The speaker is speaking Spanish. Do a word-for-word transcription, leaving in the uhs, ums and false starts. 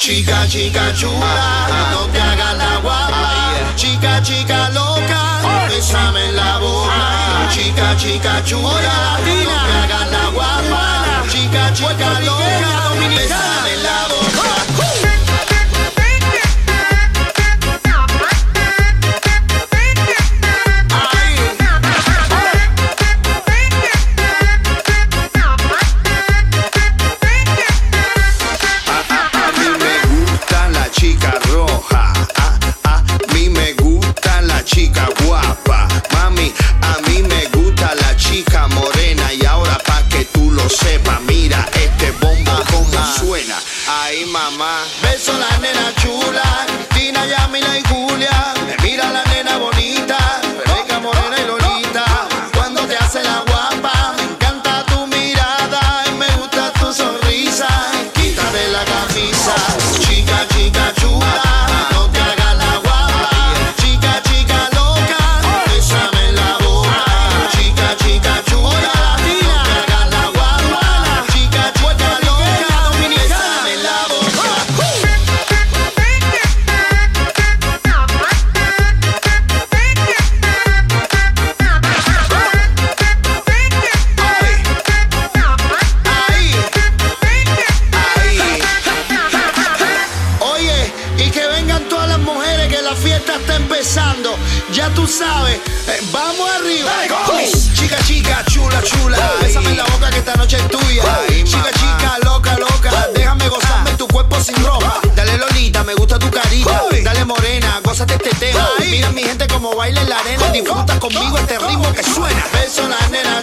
Chica, chica chula, no te hagas la guapa. Chica, chica loca, bésame en la boca. Chica, chica chula, no te hagas la guapa. Chica, chica loca, bésame en la boca. Sepa, mira este bombo como suena. Ay, mamá. Beso a la nena chula, Tina, Yamila y Julia. Me mira la nena bonita, Rebeca, Morena y Lolita. Cuando te hace la guapa, me encanta tu mirada y me gusta tu sonrisa. Quítate la camisa, chica, chica chula, no te hagas la guapa. Chica, chica loca, bésame en la boca. Chica, chica chula. Ya tú sabes, eh, vamos arriba. Hey, chica, chica, chula, chula, hey. Bésame en la boca que esta noche es tuya. Hey, chica, mamá. Chica, loca, loca, déjame gozarme ah. tu cuerpo sin ropa. Dale Lolita, me gusta tu carita. Hey. Dale Morena, gózate este tema. Hey. Mira mi gente como baila en la arena. Disfruta conmigo este ritmo que suena. Beso la nena